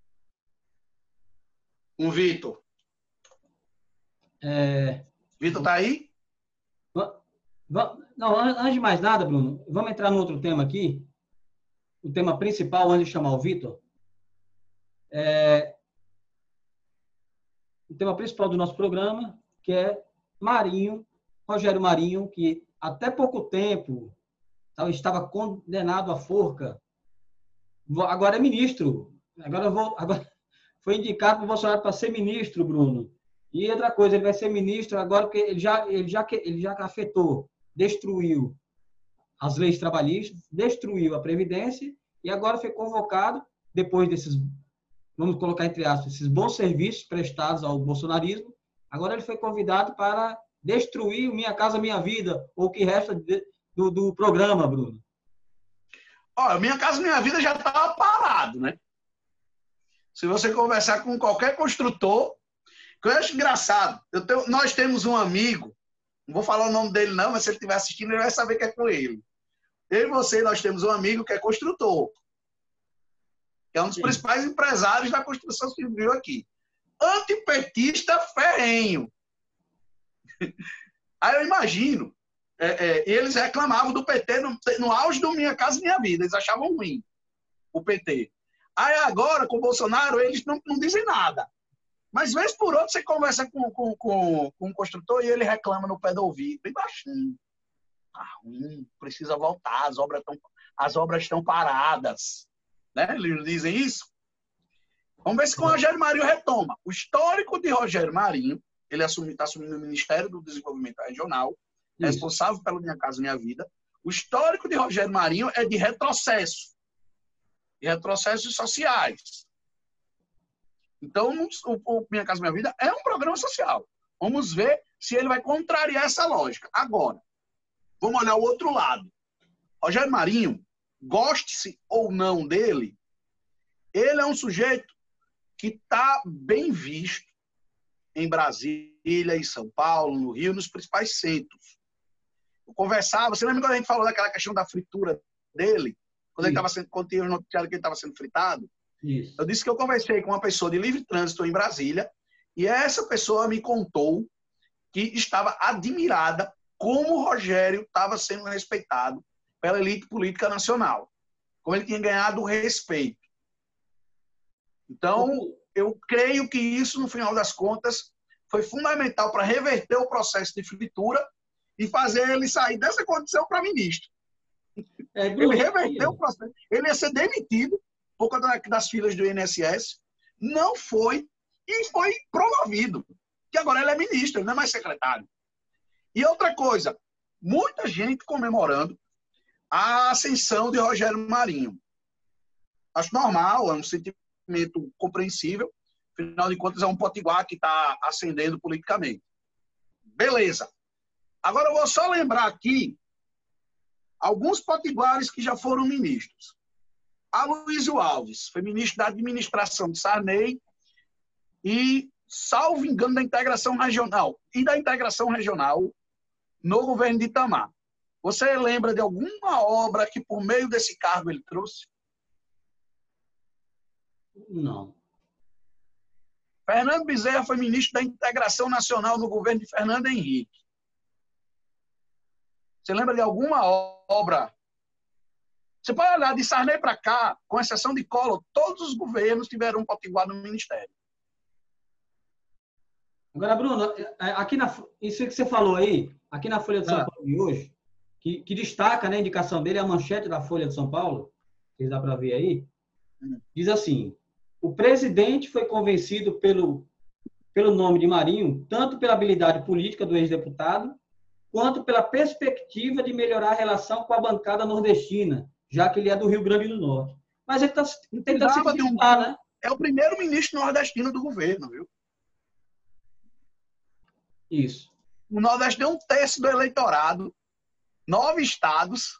Um Vitor. É... Vitor tá aí? Não, antes de mais nada, Bruno, vamos entrar no outro tema aqui. O tema principal, antes de chamar o Vitor. É... O tema principal do nosso programa, que é Marinho, Rogério Marinho, que até pouco tempo estava condenado à forca. Agora é ministro. Agora, eu vou, agora foi indicado para o Bolsonaro para ser ministro, Bruno. E outra coisa, ele vai ser ministro agora porque ele já, ele já, ele já afetou, destruiu as leis trabalhistas, destruiu a Previdência e agora foi convocado, depois desses, vamos colocar entre aspas, esses bons serviços prestados ao bolsonarismo, agora ele foi convidado para destruir o Minha Casa Minha Vida, ou o que resta de, do, do programa, Bruno. Olha, Minha Casa Minha Vida já estava parado, né? Se você conversar com qualquer construtor, que eu acho engraçado, eu tenho, nós temos um amigo, não vou falar o nome dele não, mas se ele estiver assistindo, ele vai saber que é com ele. Eu e você, nós temos um amigo que é construtor, que é um dos Sim. principais empresários da construção civil aqui. Antipetista ferrenho. Aí eu imagino, é, é, eles reclamavam do P T no, no auge do Minha Casa Minha Vida, eles achavam ruim o P T. Aí agora, com o Bolsonaro, eles não, não dizem nada. Mas, vez por outra, você conversa com, com, com, com um construtor e ele reclama no pé do ouvido, bem baixinho. Tá ruim, precisa voltar, as obras estão as obras estão paradas. Né? Eles dizem isso. Vamos ver se com o Rogério Marinho retoma. O histórico de Rogério Marinho, ele está assumindo o Ministério do Desenvolvimento Regional, isso. responsável pelo Minha Casa Minha Vida. O histórico de Rogério Marinho é de retrocesso. De retrocessos sociais. Então, o, o Minha Casa Minha Vida é um programa social. Vamos ver se ele vai contrariar essa lógica. Agora, vamos olhar o outro lado. Rogério Marinho, goste-se ou não dele, ele é um sujeito que está bem visto em Brasília, em São Paulo, no Rio, nos principais centros. Eu conversava, você lembra quando a gente falou daquela questão da fritura dele? Quando, ele tava sendo, quando tinha noticiado que ele estava sendo fritado? Isso. Eu disse que eu conversei com uma pessoa de livre trânsito em Brasília e essa pessoa me contou que estava admirada como o Rogério estava sendo respeitado pela elite política nacional, como ele tinha ganhado o respeito. Então, eu creio que isso, no final das contas, foi fundamental para reverter o processo de fritura e fazer ele sair dessa condição para ministro. É, ele reverteu o processo. Ele ia ser demitido por conta das filas do I N S S, não foi e foi promovido. Que agora ele é ministro, ele não é mais secretário. E outra coisa, muita gente comemorando a ascensão de Rogério Marinho. Acho normal, é um sentimento compreensível, afinal de contas é um potiguar que está ascendendo politicamente. Beleza. Agora eu vou só lembrar aqui alguns potiguares que já foram ministros. Aloysio Alves foi ministro da administração de Sarney e, salvo engano, da integração regional e da integração regional no governo de Itamar. Você lembra de alguma obra que, por meio desse cargo, ele trouxe? Não. Fernando Bezerra foi ministro da Integração Nacional no governo de Fernando Henrique. Você lembra de alguma obra? Você pode olhar de Sarney para cá, com exceção de Collor, todos os governos tiveram um potiguar no ministério. Agora, Bruno, aqui na, isso que você falou aí, aqui na Folha de São ah. Paulo de hoje, que, que destaca, né, a indicação dele, a manchete da Folha de São Paulo, vocês dá para ver aí, hum. diz assim: o presidente foi convencido pelo, pelo nome de Marinho, tanto pela habilidade política do ex-deputado, quanto pela perspectiva de melhorar a relação com a bancada nordestina, já que ele é do Rio Grande do Norte. Mas ele está tentando se fixar, né? É o primeiro ministro nordestino do governo, viu? Isso. O Nordeste deu um terço do eleitorado, nove estados,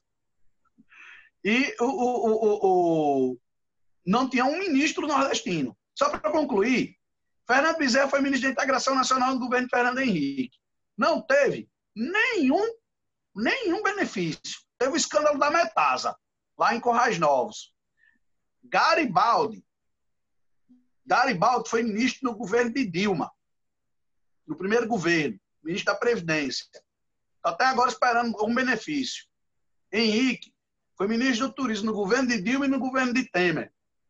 e o, o, o, o, não tinha um ministro nordestino. Só para concluir, Fernando Bezerra foi ministro da Integração Nacional do governo de Fernando Henrique. Não teve nenhum, nenhum benefício. Teve o escândalo da Metasa, lá em Corrais Novos. Garibaldi. Garibaldi foi ministro no governo de Dilma, no primeiro governo, ministro da Previdência. Está até agora esperando um benefício. Henrique foi ministro do Turismo no governo de Dilma e no governo de Temer.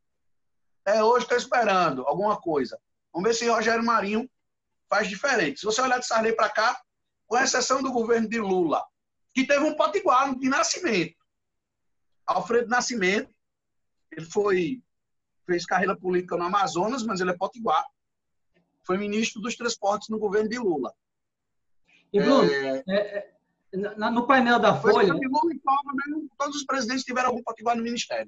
É, hoje está esperando alguma coisa. Vamos ver se Rogério Marinho faz diferente. Se você olhar de Sarney para cá, com exceção do governo de Lula, que teve um potiguar de Nascimento. Alfredo Nascimento, ele foi, fez carreira política no Amazonas, mas ele é potiguar. Foi ministro dos transportes no governo de Lula. E, Bruno, é, é, é, no painel da Folha... De Lula e Palma, mesmo, todos os presidentes tiveram algum potiguar no ministério.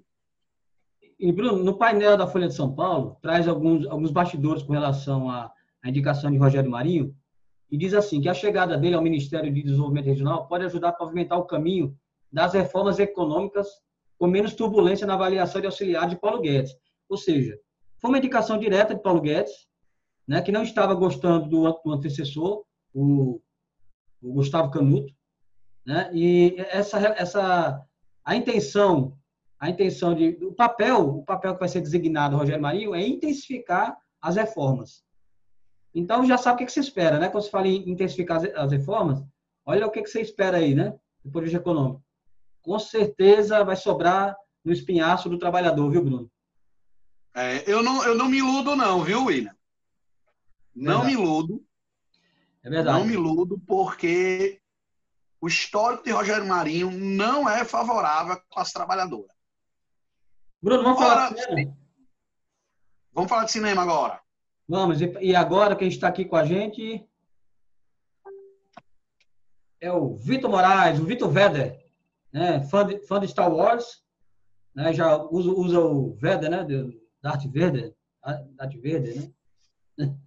E, Bruno, no painel da Folha de São Paulo, traz alguns, alguns bastidores com relação à, à indicação de Rogério Marinho, e diz assim, que a chegada dele ao Ministério de Desenvolvimento Regional pode ajudar a pavimentar o caminho das reformas econômicas com menos turbulência na avaliação de auxiliar de Paulo Guedes. Ou seja, foi uma indicação direta de Paulo Guedes, né, que não estava gostando do, do antecessor, o, o Gustavo Canuto, né, e essa, essa, a intenção, a intenção de, o papel, o papel que vai ser designado Rogério Marinho é intensificar as reformas. Então, já sabe o que você espera, né? Quando se fala em intensificar as reformas, olha o que você espera aí, né? Do ponto de vista econômico. Com certeza vai sobrar no espinhaço do trabalhador, viu, Bruno? É, eu, não, eu não me iludo não, viu, William? Não me iludo. É verdade. Não me iludo, porque o histórico de Rogério Marinho não é favorável à classe trabalhadora. Bruno, vamos agora, falar de cinema? Vamos falar de cinema agora. Vamos. E agora quem está aqui com a gente é o Vitor Moraes, o Vitor Vedder, né? Fã de, fã de Star Wars, né? Já usa, usa o Vedder, né? De Darth Vader, Darth Vader, né?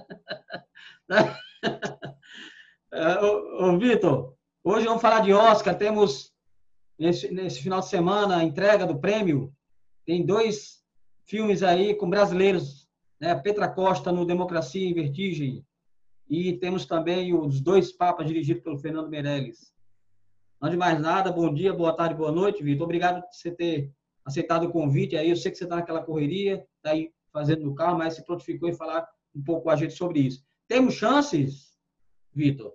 ô, ô, Vitor, hoje vamos falar de Oscar. Temos nesse, nesse final de semana a entrega do prêmio. Tem dois filmes aí com brasileiros, né? Petra Costa no Democracia em Vertigem, e temos também os Dois Papas, dirigido pelo Fernando Meirelles. Não de mais nada, bom dia, boa tarde, boa noite, Vitor. Obrigado por você ter aceitado o convite aí. Eu sei que você está naquela correria, está aí fazendo no carro, mas se prontificou em falar um pouco com a gente sobre isso. Temos chances, Vitor?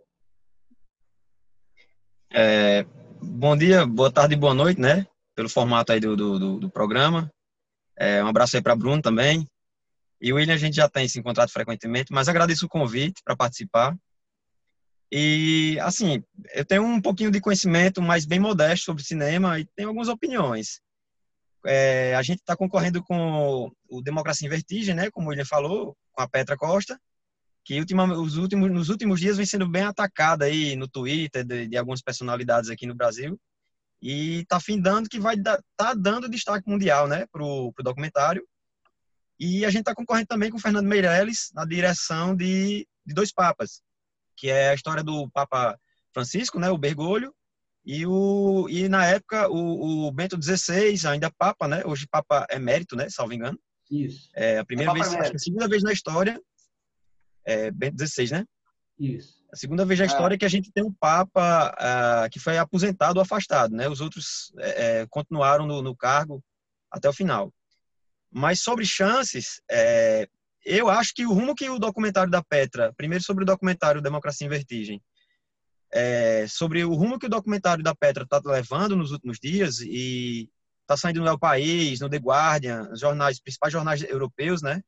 É, bom dia, boa tarde e boa noite, né? Pelo formato aí do, do, do programa. É, um abraço aí para Bruno também. E o William a gente já tem se encontrado frequentemente, mas agradeço o convite para participar. E, assim, eu tenho um pouquinho de conhecimento, mas bem modesto sobre cinema e tenho algumas opiniões. É, a gente está concorrendo com o Democracia em Vertigem, né, como o William falou, com a Petra Costa, que ultima, os últimos, nos últimos dias vem sendo bem atacada aí no Twitter de, de algumas personalidades aqui no Brasil. E está findando que vai dar, tá dando destaque mundial, né, para o documentário. E a gente está concorrendo também com o Fernando Meirelles na direção de, de Dois Papas, que é a história do Papa Francisco, né, o Bergoglio, E, o, e na época, o, o Bento dezesseis, ainda Papa, né? Hoje Papa emérito, né? Salvo engano. Isso. É a primeira É Papa vez, acho que a segunda vez na história, é Bento dezesseis, né? Isso. A segunda vez na história É. que a gente tem um Papa uh, que foi aposentado ou afastado, né? Os outros é, continuaram no, no cargo até o final. Mas sobre chances, é, eu acho que o rumo que o documentário da Petra, primeiro sobre o documentário Democracia em Vertigem, é, sobre o rumo que o documentário da Petra está levando nos últimos dias, e está saindo no El País, no The Guardian, jornais, principais jornais europeus, né?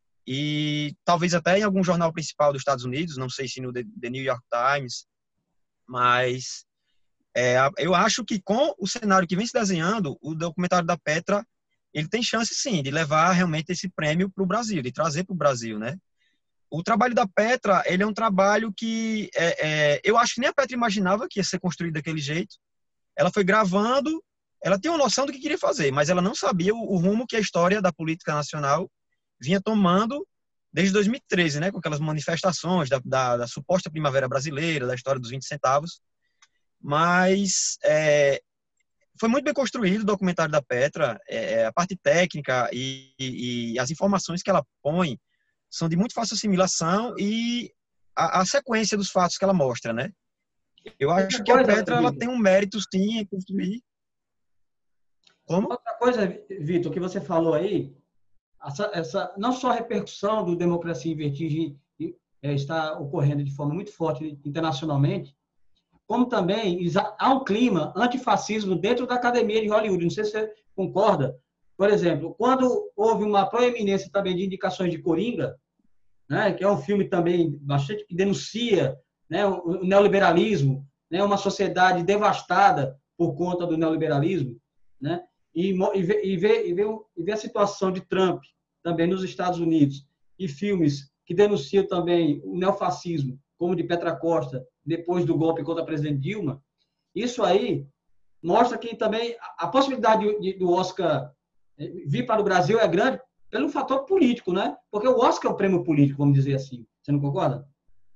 E talvez até em algum jornal principal dos Estados Unidos, não sei se no The New York Times, mas é, eu acho que com o cenário que vem se desenhando, o documentário da Petra, ele tem chance sim de levar realmente esse prêmio para o Brasil, de trazer para o Brasil, né? O trabalho da Petra, ele é um trabalho que é, é, eu acho que nem a Petra imaginava que ia ser construído daquele jeito. Ela foi gravando, ela tinha uma noção do que queria fazer, mas ela não sabia o, o rumo que a história da política nacional vinha tomando desde dois mil e treze, né, com aquelas manifestações da, da, da suposta primavera brasileira, da história dos vinte centavos. Mas é, foi muito bem construído o documentário da Petra, é, a parte técnica e, e, e as informações que ela põe são de muito fácil assimilação, e a, a sequência dos fatos que ela mostra, né? Eu acho que a Petra ela tem um mérito, sim, em construir. Como? Outra coisa, Vitor, que você falou aí, essa, essa, não só a repercussão do Democracia em Vertigem é, está ocorrendo de forma muito forte internacionalmente, como também há um clima antifascismo dentro da academia de Hollywood. Não sei se você concorda. Por exemplo, quando houve uma proeminência também de indicações de Coringa, né, que é um filme também bastante que denuncia, né, o neoliberalismo, né, uma sociedade devastada por conta do neoliberalismo, né, e, e, ver, e, ver, e, ver, e ver a situação de Trump também nos Estados Unidos, e filmes que denunciam também o neofascismo, como de Petra Costa, depois do golpe contra a presidente Dilma, isso aí mostra que também a possibilidade de, do Oscar vir para o Brasil é grande pelo fator político, né? Porque o Oscar é um prêmio político, vamos dizer assim. Você não concorda?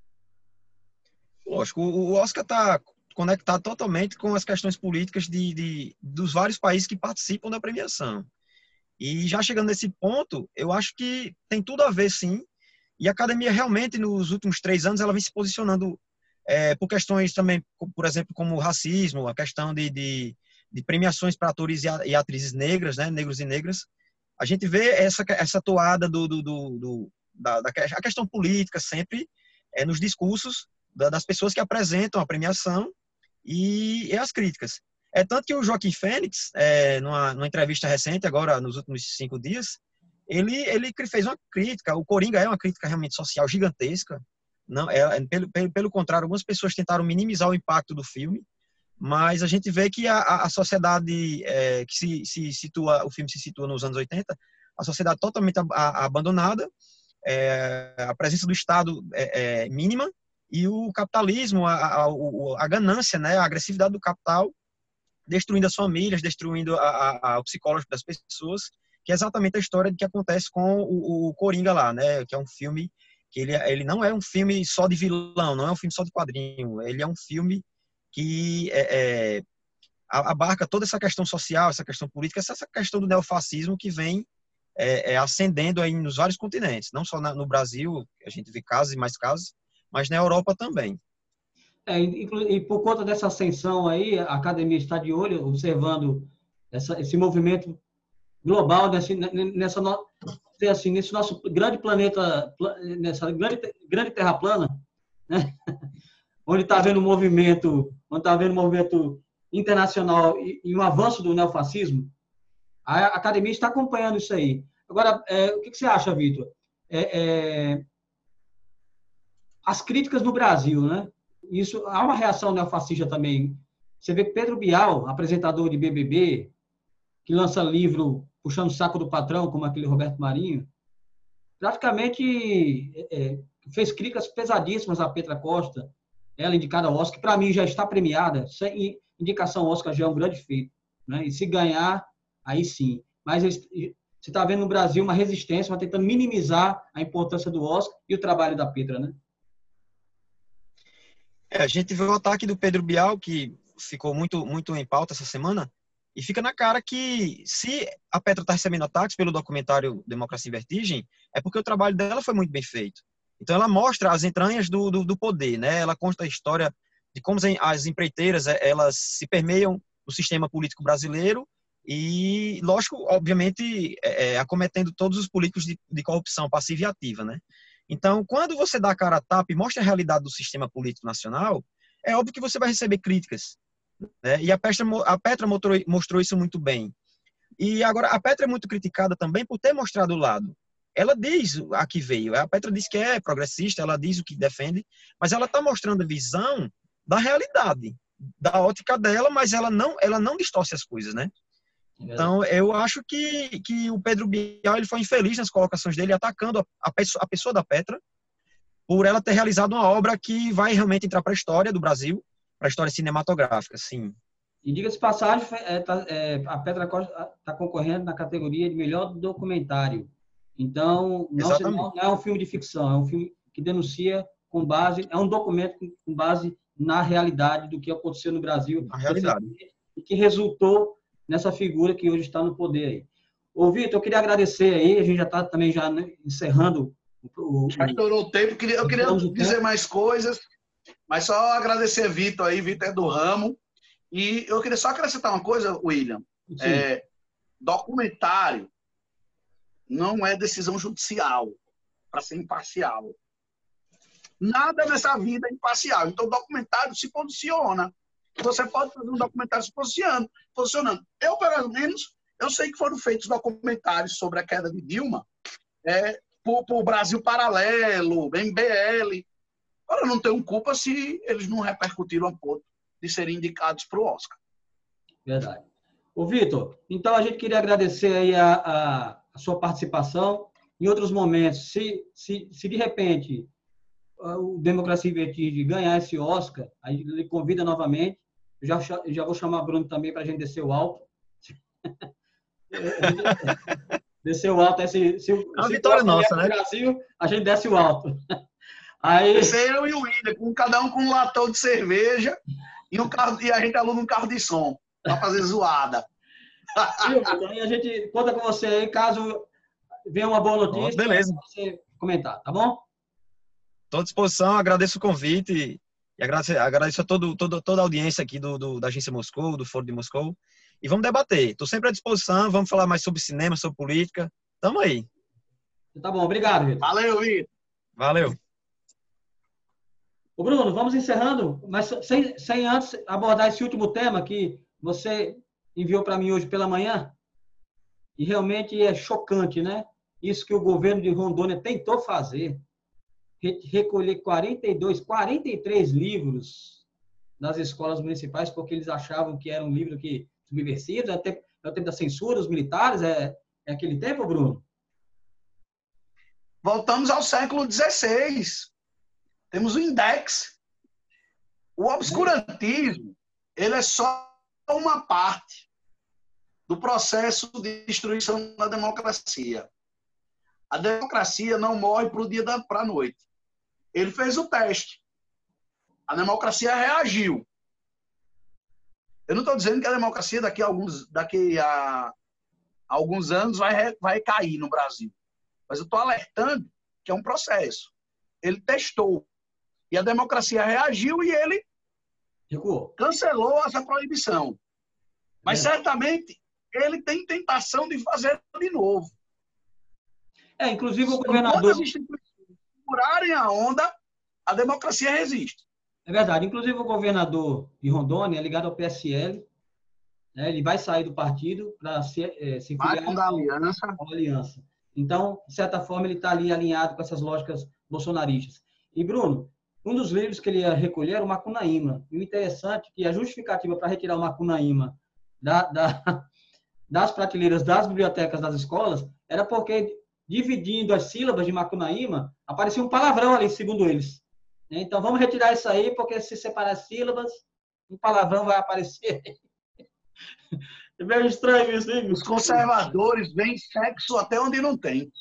Lógico, o Oscar está conectado totalmente com as questões políticas de, de, dos vários países que participam da premiação. E já chegando nesse ponto, eu acho que tem tudo a ver, sim. E a academia realmente, nos últimos três anos, ela vem se posicionando é, por questões também, por exemplo, como o racismo, a questão de, de, de premiações para atores e atrizes negras, né, negros e negras. A gente vê essa, essa toada do, do, do, do, da, da a questão política sempre é, nos discursos da, das pessoas que apresentam a premiação e, e as críticas. É tanto que o Joaquim Fênix, é, numa, numa entrevista recente, agora nos últimos cinco dias, ele, ele fez uma crítica. O Coringa é uma crítica realmente social gigantesca. Não, é, pelo, pelo, pelo contrário, algumas pessoas tentaram minimizar o impacto do filme, mas a gente vê que a, a sociedade é, que se, se situa, o filme se situa nos anos oitenta, a sociedade totalmente a, a, abandonada, é, a presença do Estado é, é mínima, e o capitalismo, a, a, a ganância, né, a agressividade do capital, destruindo as famílias, destruindo a, a, a, o psicológico das pessoas, que é exatamente a história que acontece com o, o Coringa lá, né, que é um filme que ele, ele não é um filme só de vilão, não é um filme só de quadrinho, ele é um filme que é, é, abarca toda essa questão social, essa questão política, essa questão do neofascismo que vem é, é, ascendendo aí nos vários continentes, não só na, no Brasil, a gente vê casos e mais casos, mas na Europa também. É, e, e por conta dessa ascensão aí, a academia está de olho, observando essa, esse movimento global nessa, nessa assim, nesse nosso grande planeta, nessa grande, grande terra plana, né? Onde está havendo um movimento, onde está havendo um movimento internacional e, e um avanço do neofascismo, a academia está acompanhando isso aí. Agora, é, o que, que você acha, Vitor? É, é, as críticas no Brasil, né? Isso, há uma reação neofascista também. Você vê que Pedro Bial, apresentador de B B B, que lança livro puxando o saco do patrão, como aquele Roberto Marinho, praticamente é, fez críticas pesadíssimas a Petra Costa, ela indicada ao Oscar, que para mim já está premiada, sem indicação ao Oscar já é um grande feito, né? E se ganhar, aí sim. Mas você está vendo no Brasil uma resistência, tentando minimizar a importância do Oscar e o trabalho da Petra, né? É, a gente vê o ataque do Pedro Bial, que ficou muito, muito em pauta essa semana, e fica na cara que se a Petra está recebendo ataques pelo documentário Democracia em Vertigem, é porque o trabalho dela foi muito bem feito. Então ela mostra as entranhas do, do, do poder, né? Ela conta a história de como as empreiteiras elas se permeiam no sistema político brasileiro e, lógico, obviamente, é, acometendo todos os políticos de, de corrupção passiva e ativa, né? Então, quando você dá a cara a tapa e mostra a realidade do sistema político nacional, é óbvio que você vai receber críticas, né? E a Petra, a Petra mostrou, mostrou isso muito bem. E agora, a Petra é muito criticada também por ter mostrado o lado. Ela diz a que veio. A Petra diz que é progressista, ela diz o que defende, mas ela está mostrando a visão da realidade, da ótica dela, mas ela não, ela não distorce as coisas, né? Então, eu acho que, que o Pedro Bial ele foi infeliz nas colocações dele, atacando a, a, pessoa, a pessoa da Petra, por ela ter realizado uma obra que vai realmente entrar para a história do Brasil, para a história cinematográfica, sim. E diga-se de passagem, é, tá, é, a Petra Costa está concorrendo na categoria de melhor documentário. Então, não, se, não é um filme de ficção, é um filme que denuncia com base, é um documento com base na realidade do que aconteceu no Brasil. A realidade. E que resultou nessa figura que hoje está no poder aí. Ô, Vitor, eu queria agradecer aí, a gente já está também já encerrando o... Já estourou o tempo, eu queria dizer tempo. mais coisas, mas só agradecer a Vitor aí, Vitor é do ramo, e eu queria só acrescentar uma coisa, William, é, documentário não é decisão judicial para ser imparcial. Nada nessa vida é imparcial, então o documentário se posiciona. Você pode fazer um documentário se posicionando. posicionando. Eu, pelo menos, eu sei que foram feitos documentários sobre a queda de Dilma é, por, por Brasil Paralelo, M B L. Agora, eu não tenho culpa se eles não repercutiram a ponto de serem indicados para o Oscar. Verdade. Ô, Vitor, então a gente queria agradecer aí a, a, a sua participação. Em outros momentos, se, se, se de repente o Democracia em Vertigem ganhar esse Oscar, aí ele convida novamente. Eu já, já vou chamar Bruno também para a gente descer o alto. Descer o alto. Se, se, é uma se vitória nossa, né? Brasil, a gente desce o alto. Aí... Esse é eu e o William, com cada um com um latão de cerveja e, um carro, e a gente aluga um carro de som para fazer zoada. Então, a gente conta com você aí, caso venha uma boa notícia. Oh, beleza. Você comentar, tá bom? Estou à disposição, agradeço o convite e agradeço, agradeço a todo, todo, toda a audiência aqui do, do, da Agência Moscou, do Foro de Moscou. E vamos debater. Estou sempre à disposição, vamos falar mais sobre cinema, sobre política. Tamo aí. Tá bom, obrigado, Vitor. Valeu, Vitor. Valeu. Ô, Bruno, vamos encerrando, mas sem, sem antes abordar esse último tema que você enviou para mim hoje pela manhã. E realmente é chocante, né? Isso que o governo de Rondônia tentou fazer. Recolher quarenta e dois, quarenta e três livros das escolas municipais, porque eles achavam que era um livro que subversivo, é o tempo, é o tempo da censura, os militares, é, é aquele tempo, Bruno? Voltamos ao século dezesseis. Temos o index. O obscurantismo, ele é só uma parte do processo de destruição da democracia. A democracia não morre para o dia para a noite. Ele fez o teste. A democracia reagiu. Eu não estou dizendo que a democracia daqui a alguns, daqui a alguns anos vai, vai cair no Brasil. Mas eu estou alertando que é um processo. Ele testou. E a democracia reagiu e ele Recuou. Cancelou essa proibição. Mas é. certamente ele tem tentação de fazer de novo. É, inclusive o governador... Quando as instituições segurarem a onda, a democracia resiste. É verdade. Inclusive o governador de Rondônia é ligado ao P S L. Né? Ele vai sair do partido para se, é, se filiar à aliança. aliança. Então, de certa forma, ele está ali alinhado com essas lógicas bolsonaristas. E, Bruno, um dos livros que ele ia recolher era o Macunaíma. E o interessante é que a justificativa para retirar o Macunaíma da, da, das prateleiras das bibliotecas das escolas era porque, dividindo as sílabas de Macunaíma, aparecia um palavrão ali, segundo eles. Então, vamos retirar isso aí, porque se separar as sílabas, um palavrão vai aparecer. É meio estranho isso, hein? Os conservadores veem sexo até onde não tem.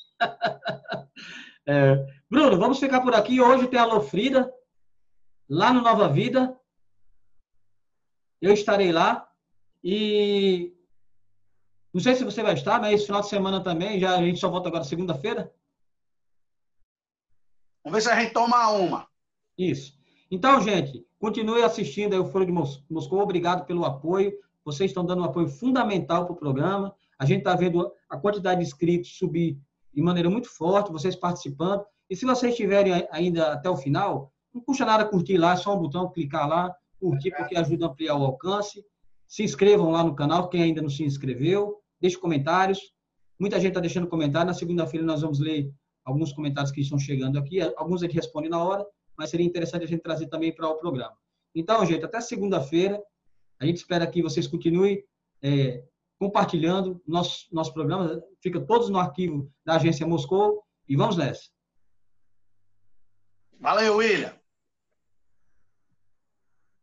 É. Bruno, vamos ficar por aqui. Hoje tem a Alô Frida, lá no Nova Vida. eu estarei lá e não sei se você vai estar, mas esse final de semana também, já a gente só volta agora segunda-feira. Vamos ver se a gente toma uma. Isso. Então, gente, continue assistindo aí o Foro de Moscou. Obrigado pelo apoio. Vocês estão dando um apoio fundamental para o programa. A gente está vendo a quantidade de inscritos subir de maneira muito forte, vocês participando. E se vocês estiverem ainda até o final, não custa nada curtir lá, é só um botão, clicar lá, curtir, porque ajuda a ampliar o alcance. Se inscrevam lá no canal, quem ainda não se inscreveu. Deixe comentários. Muita gente está deixando comentário. Na segunda-feira nós vamos ler alguns comentários que estão chegando aqui. Alguns a gente responde na hora, mas seria interessante a gente trazer também para o programa. Então, gente, até segunda-feira. A gente espera que vocês continuem é, compartilhando nosso, nosso programa. Fica todos no arquivo da Agência Moscou. E vamos nessa. Valeu, William.